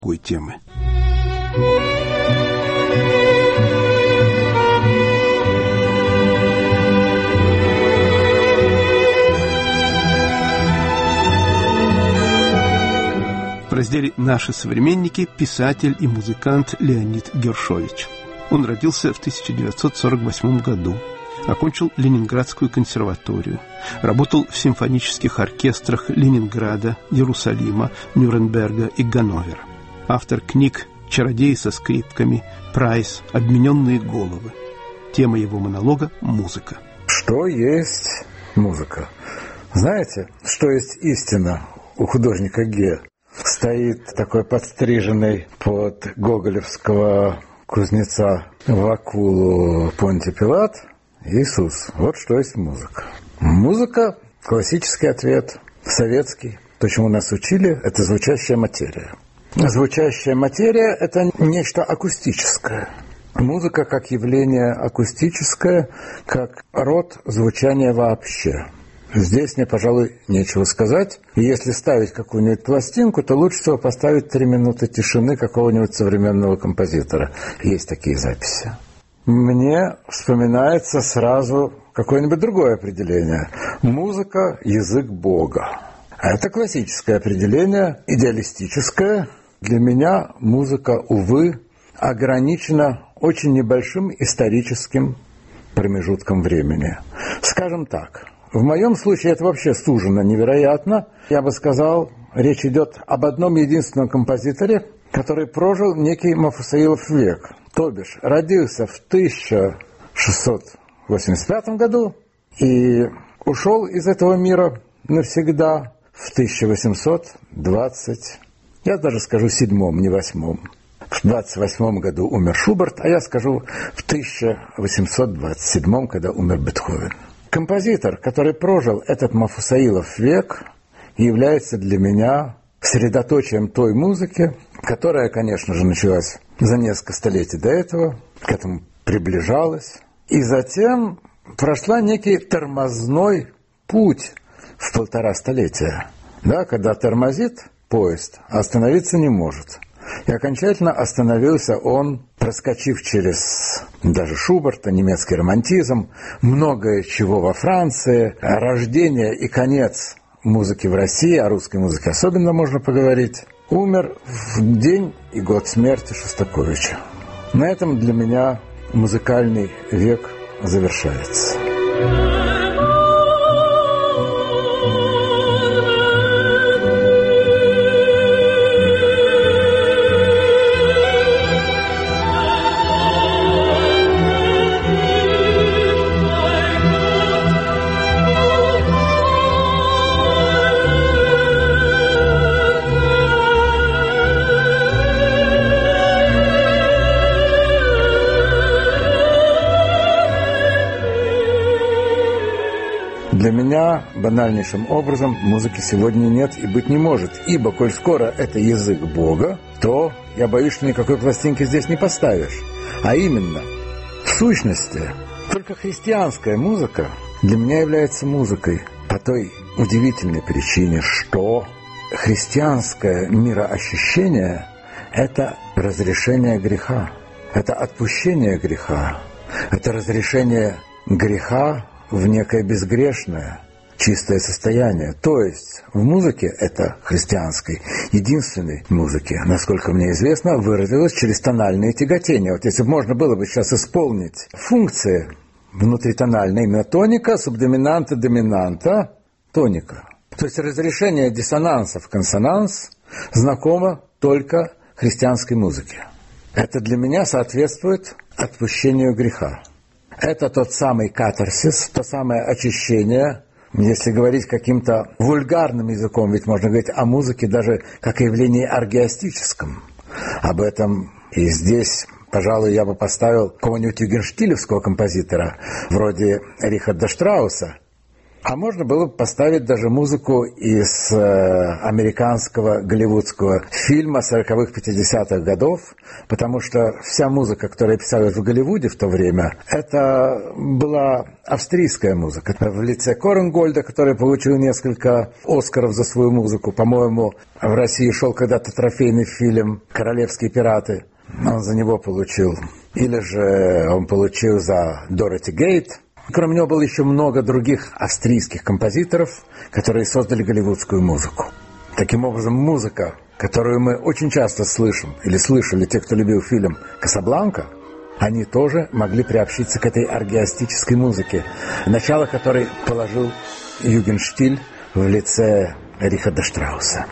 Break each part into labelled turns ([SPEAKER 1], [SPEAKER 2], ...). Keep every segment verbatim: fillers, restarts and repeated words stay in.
[SPEAKER 1] такой темы. В разделе «Наши современники» писатель и музыкант Леонид Гершович. Он родился в тысяча девятьсот сорок восьмом году, окончил Ленинградскую консерваторию, работал в симфонических оркестрах Ленинграда, Иерусалима, Нюрнберга и Ганновера. Автор книг «Чародеи со скрипками», «Прайс», «Обмененные головы». Тема его монолога – музыка.
[SPEAKER 2] Что есть музыка? Знаете, что есть истина у художника Ге? Стоит такой подстриженный под гоголевского кузнеца в акулу Понтий Пилат Иисус. Вот что есть музыка. Музыка – классический ответ, советский. То, чему нас учили, это звучащая материя. Звучащая материя – это нечто акустическое. Музыка как явление акустическое, как род звучания вообще. Здесь мне, пожалуй, нечего сказать. И если ставить какую-нибудь пластинку, то лучше всего поставить три минуты тишины какого-нибудь современного композитора. Есть такие записи. Мне вспоминается сразу какое-нибудь другое определение. Музыка – язык Бога. Это классическое определение, идеалистическое. Для меня музыка, увы, ограничена очень небольшим историческим промежутком времени. Скажем так, в моем случае это вообще сужено невероятно. Я бы сказал, речь идет об одном единственном композиторе, который прожил некий Мафусаилов век. То бишь, родился в тысяча шестьсот восемьдесят пятом году и ушел из этого мира навсегда в тысяча восемьсот двадцать, я даже скажу седьмом, не восьмом. В двадцать восьмом году умер Шуберт, а я скажу в тысяча восемьсот двадцать седьмом, когда умер Бетховен. Композитор, который прожил этот Мафусаилов век, является для меня средоточием той музыки, которая, конечно же, началась за несколько столетий до этого, к этому приближалась, и затем прошла некий тормозной путь в полтора столетия, да, когда тормозит поезд, а остановиться не может. И окончательно остановился он, проскочив через даже Шуберта, немецкий романтизм, многое чего во Франции, рождение и конец музыки в России, о русской музыке особенно можно поговорить, умер в день и год смерти Шостаковича. На этом для меня музыкальный век завершается. Для меня банальнейшим образом музыки сегодня нет и быть не может, ибо, коль скоро это язык Бога, то я боюсь, что никакой пластинки здесь не поставишь. А именно, в сущности, только христианская музыка для меня является музыкой по той удивительной причине, что христианское мироощущение – это разрешение греха, это отпущение греха, это разрешение греха в некое безгрешное, чистое состояние. То есть в музыке, это христианской, единственной музыке, насколько мне известно, выразилось через тональные тяготения. Вот если бы можно было бы сейчас исполнить функции внутритональные, именно тоника, субдоминанта, доминанта, тоника. То есть разрешение диссонанса в консонанс знакомо только христианской музыке. Это для меня соответствует отпущению греха. Это тот самый катарсис, то самое очищение. Если говорить каким-то вульгарным языком, ведь можно говорить о музыке даже как о явлении оргиастическом. Об этом и здесь, пожалуй, я бы поставил какого-нибудь югенштилевского композитора, вроде Рихарда Штрауса, А можно было бы поставить даже музыку из э, американского голливудского фильма сороковых-пятидесятых годов, потому что вся музыка, которая писалась в Голливуде в то время, это была австрийская музыка. В лице Коренгольда, который получил несколько Оскаров за свою музыку. По-моему, в России шел когда-то трофейный фильм «Королевские пираты». Он за него получил. Или же он получил за Дороти Гейт. Кроме него было еще много других австрийских композиторов, которые создали голливудскую музыку. Таким образом, музыка, которую мы очень часто слышим, или слышали те, кто любил фильм «Касабланка», они тоже могли приобщиться к этой оргиастической музыке, начало которой положил Юген Штиль в лице Рихарда Штрауса.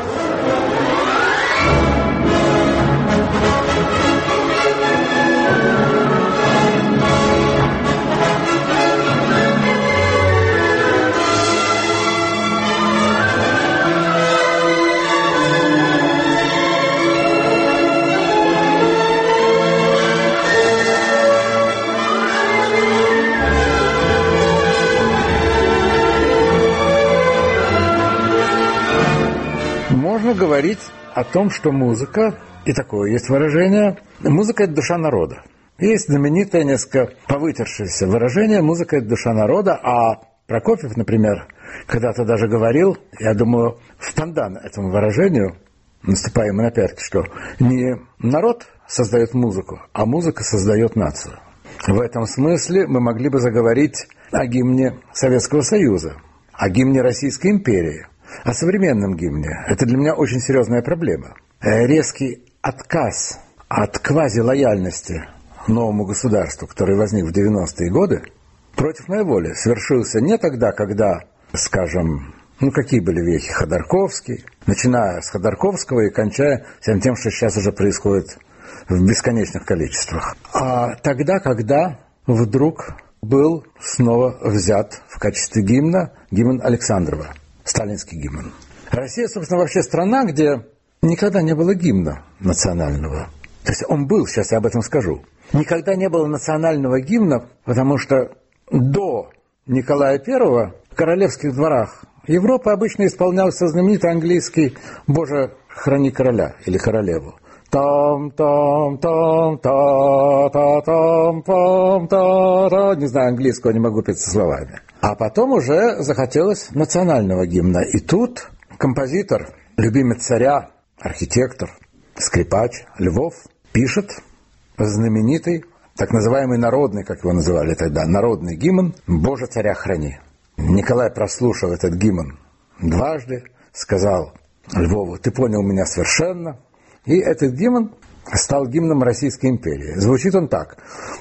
[SPEAKER 2] Можно говорить о том, что музыка, и такое есть выражение, музыка – это душа народа. Есть знаменитое, несколько повытершееся выражение «музыка – это душа народа», а Прокофьев, например, когда-то даже говорил, я думаю, в пандан этому выражению, наступая ему на пятки, что не народ создает музыку, а музыка создает нацию. В этом смысле мы могли бы заговорить о гимне Советского Союза, о гимне Российской империи, о современном гимне. Это для меня очень серьезная проблема. Резкий отказ от квазилояльности новому государству, который возник в девяностые годы, против моей воли совершился не тогда, когда, скажем, ну какие были вехи, Ходорковский, начиная с Ходорковского и кончая всем тем, что сейчас уже происходит в бесконечных количествах, а тогда, когда вдруг был снова взят в качестве гимна гимн Александрова. Сталинский гимн. Россия, собственно, вообще страна, где никогда не было гимна национального. То есть он был, сейчас я об этом скажу. Никогда не было национального гимна, потому что до Николая Первого в королевских дворах Европы обычно исполнялся знаменитый английский «Боже, храни короля» или королеву. Там-там-там-та-та-там-там-та-та. Не знаю английского, не могу петь со словами. А потом уже захотелось национального гимна. И тут композитор, любимец царя, архитектор, скрипач Львов пишет знаменитый, так называемый народный, как его называли тогда, народный гимн «Боже, царя храни». Николай прослушал этот гимн дважды, сказал Львову: «Ты понял меня совершенно». И этот гимн стал гимном Российской империи. Звучит он так.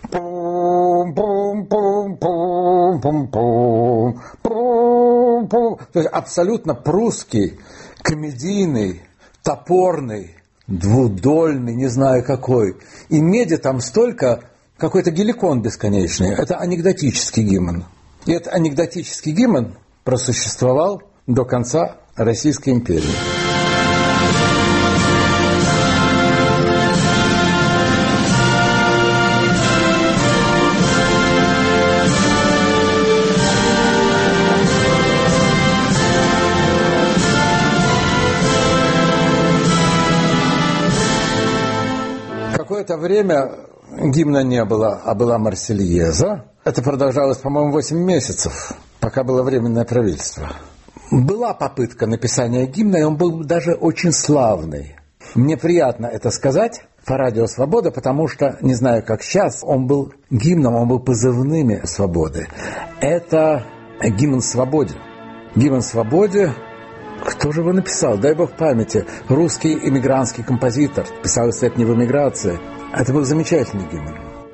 [SPEAKER 2] То есть абсолютно прусский, комедийный, топорный, двудольный, не знаю какой. И меди там столько, какой-то геликон бесконечный. Это анекдотический гимн. И этот анекдотический гимн просуществовал до конца Российской империи. Какое-то время гимна не было, а была Марсельеза. Это продолжалось, по-моему, восемь месяцев, пока было временное правительство. Была попытка написания гимна, и он был даже очень славный. Мне приятно это сказать по радио «Свобода», потому что, не знаю, как сейчас, он был гимном, он был позывными «Свободы». Это гимн «Свободе». Гимн «Свободе». Кто же его написал? Дай бог памяти. Русский эмигрантский композитор. Писал «Свет не в эмиграции». Это был замечательный гимн.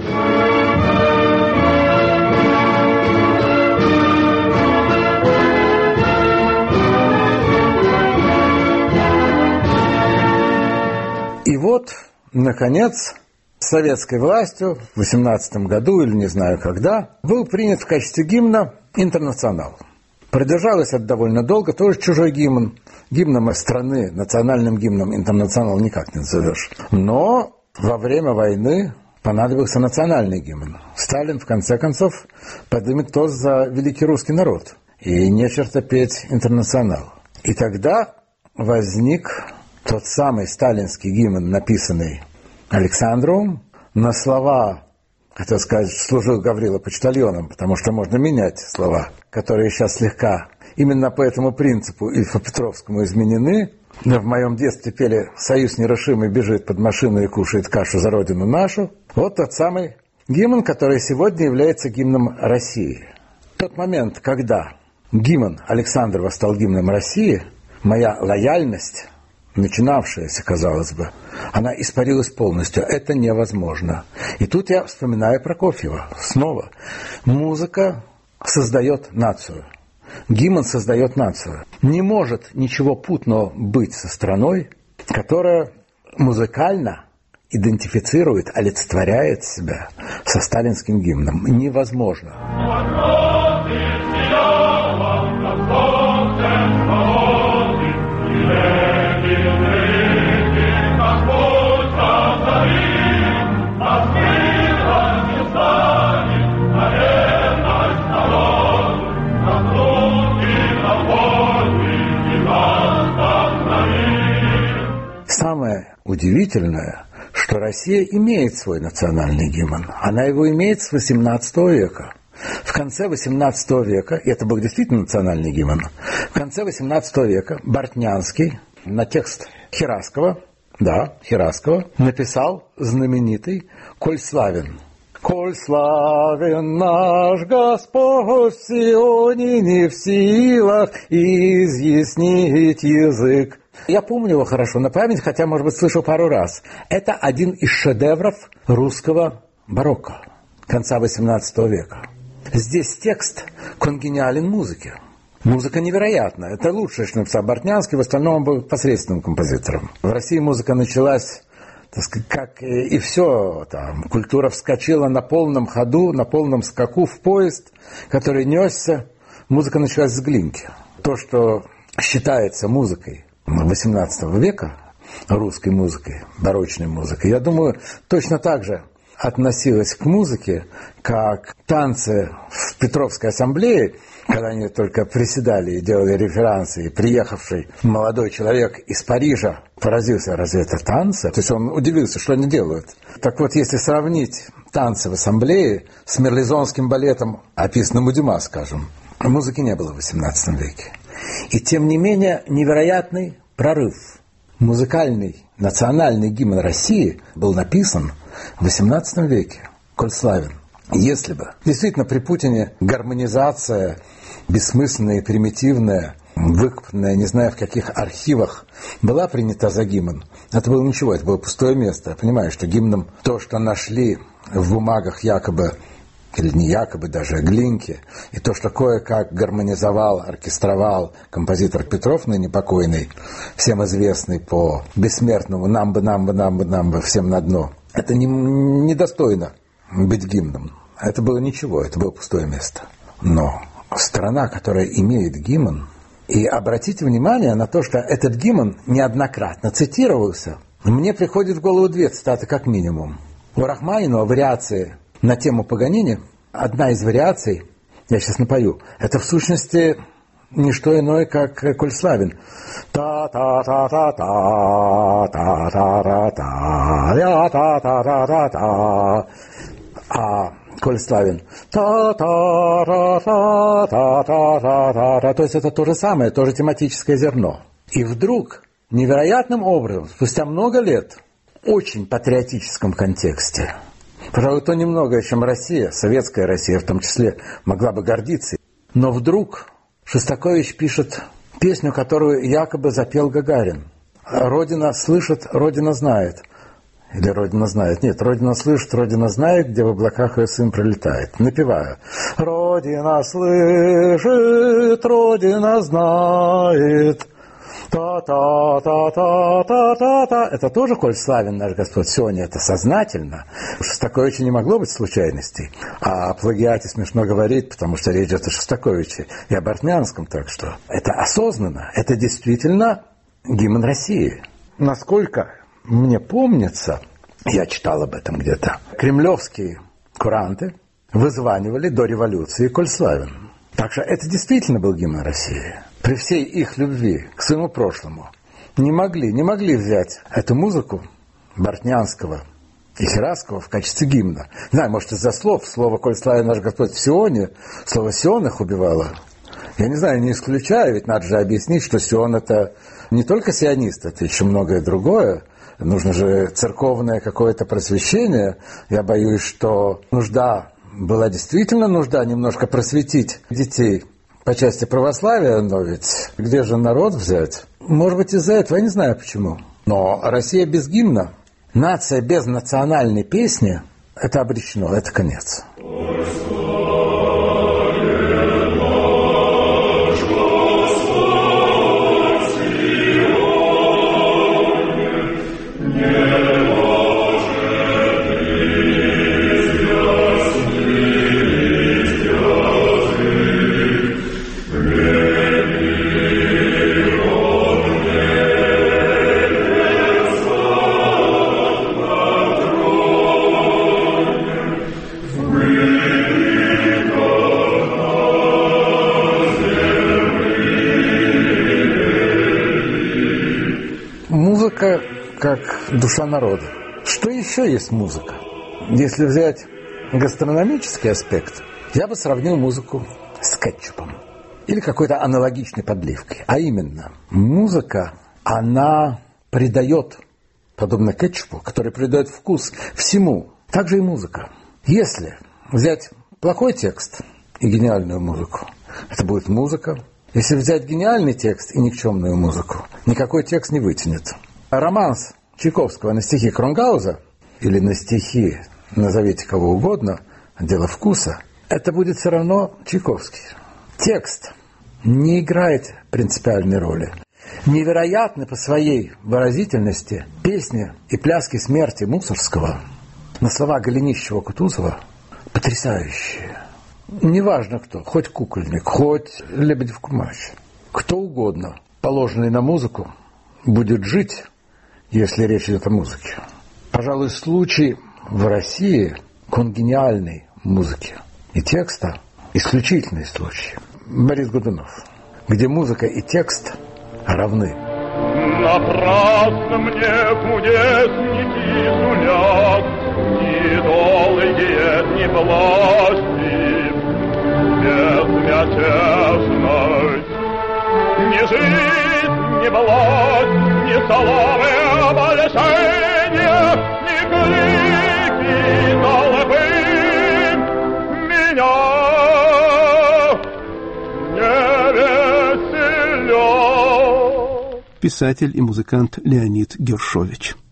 [SPEAKER 2] И вот, наконец, советской властью в восемнадцатом году, или не знаю когда, был принят в качестве гимна «Интернационал». Продержалось это довольно долго, тоже чужой гимн. Гимном страны, национальным гимном «Интернационал» никак не назовешь. Но во время войны понадобился национальный гимн. Сталин, в конце концов, поднимет тост за великий русский народ. и нечерто петь «Интернационал». И тогда возник тот самый сталинский гимн, написанный Александровым, на слова, хотел сказать, служил Гаврила почтальоном, потому что можно менять слова, которые сейчас слегка именно по этому принципу и по Петровскому изменены. В моем детстве пели «Союз нерушимый бежит под машину и кушает кашу за родину нашу». Вот тот самый гимн, который сегодня является гимном России. В тот момент, когда гимн Александрова стал гимном России, моя лояльность, начинавшаяся, казалось бы, она испарилась полностью. Это невозможно. И тут я вспоминаю Прокофьева. Снова. Музыка создает нацию. Гимн создает нацию. Не может ничего путного быть со страной, которая музыкально идентифицирует, олицетворяет себя со сталинским гимном. Невозможно. Самое удивительное, что Россия имеет свой национальный гимн. Она его имеет с восемнадцатого века. В конце восемнадцатого века, и это был действительно национальный гимн, в конце восемнадцатого века Бортнянский на текст Хераскова, да, Хераскова, написал знаменитый «Коль славен». «Коль славен наш Господь в Сионе, не в силах изъяснить язык». Я помню его хорошо на память, хотя, может быть, слышал пару раз. Это один из шедевров русского барокко конца восемнадцатого века. Здесь текст конгениален музыке. Музыка невероятна. Это лучшее, что написал Бортнянский. В остальном он был посредственным композитором. В России музыка началась, так сказать, как и все. Там, культура вскочила на полном ходу, на полном скаку в поезд, который несся. Музыка началась с Глинки. То, что считается музыкой восемнадцатого века, русской музыкой, барочной музыкой, я думаю, точно так же относилась к музыке, как танцы в Петровской ассамблее, когда они только приседали и делали реферансы, и приехавший молодой человек из Парижа поразился, разве это танцы? То есть он удивился, что они делают. Так вот, если сравнить танцы в ассамблее с мерлезонским балетом, описанным у Дюма, скажем, музыки не было в восемнадцатом веке. И тем не менее невероятный прорыв. Музыкальный национальный гимн России был написан в восемнадцатом веке. «Коль славен». Если бы действительно при Путине гармонизация бессмысленная и примитивная, выкопанная, не знаю в каких архивах, была принята за гимн, это было ничего, это было пустое место. Я понимаю, что гимном то, что нашли в бумагах якобы, или не якобы даже, Глинки, и то, что кое-как гармонизовал, оркестровал композитор Петров, ныне покойный, всем известный по бессмертному «нам бы, нам бы, нам бы, нам бы, всем на дно», это не, недостойно быть гимном. Это было ничего, это было пустое место. Но страна, которая имеет гимн, и обратите внимание на то, что этот гимн неоднократно цитировался, мне приходит в голову две цитаты как минимум. У Рахманинова вариации на тему Паганини, одна из вариаций, я сейчас напою, это в сущности не что иное, как «Коль славен». Та-та-та-та-та-та-та-та-та-та-та-та. А «Коль славен». Та-та-та-та-та-та-та-та. То есть это то же самое, то же тематическое зерно. И вдруг, невероятным образом, спустя много лет, в очень патриотическом контексте, пожалуй, то немногое, чем Россия, советская Россия в том числе, могла бы гордиться. Но вдруг Шостакович пишет песню, которую якобы запел Гагарин. «Родина слышит, Родина знает». Или «Родина знает». Нет, «Родина слышит, Родина знает, где в облаках ее сын пролетает». Напеваю. «Родина слышит, Родина знает». Та-та-та-та-та-та-та. Это тоже «Коль славен наш Господь». Сегодня это сознательно. Шостаковича не могло быть случайностей. А о плагиате смешно говорить, потому что речь идет о Шостаковиче и о Бортнянском. Так что это осознанно. Это действительно гимн России. Насколько мне помнится, я читал об этом где-то, кремлевские куранты вызванивали до революции «Коль славен». Так что это действительно был гимн России. При всей их любви к своему прошлому не могли, не могли взять эту музыку Бортнянского и Хераскова в качестве гимна. Не знаю, может, из-за слов. Слово «Коль славен наш Господь в Сионе», слово «Сион» их убивало. Я не знаю, не исключаю, ведь надо же объяснить, что Сион – это не только сионист, это еще многое другое. Нужно же церковное какое-то просвещение. Я боюсь, что нужда, была действительно нужда немножко просветить детей по части православия, но ведь где же народ взять? Может быть, из-за этого, я не знаю почему. Но Россия без гимна, нация без национальной песни – это обречено, это конец. Музыка как душа народа. Что еще есть музыка? Если взять гастрономический аспект, я бы сравнил музыку с кетчупом или какой-то аналогичной подливкой. А именно, музыка, она придает, подобно кетчупу, который придает вкус всему. Так же и музыка. Если взять плохой текст и гениальную музыку, это будет музыка. Если взять гениальный текст и никчемную музыку, никакой текст не вытянет. Романс Чайковского на стихи Кронгауза или на стихи, назовите кого угодно, дело вкуса, это будет все равно Чайковский. Текст не играет принципиальной роли. Невероятны по своей выразительности песни и пляски смерти Мусоргского на слова Голенищева-Кутузова потрясающие. Неважно кто, хоть кукольник, хоть Лебедев-Кумач, кто угодно, положенный на музыку, будет жить, если речь идет о музыке. Пожалуй, случай в России конгениальной музыки и текста исключительный случай. Борис Годунов, где музыка и текст равны.
[SPEAKER 3] Напрасно мне кудесники сулят ни долгие, ни власти безмятежной. Ни жизнь, ни власть, ни славы обольщения, ни крики толпы меня не веселят.
[SPEAKER 1] Писатель и музыкант Леонид Гершович.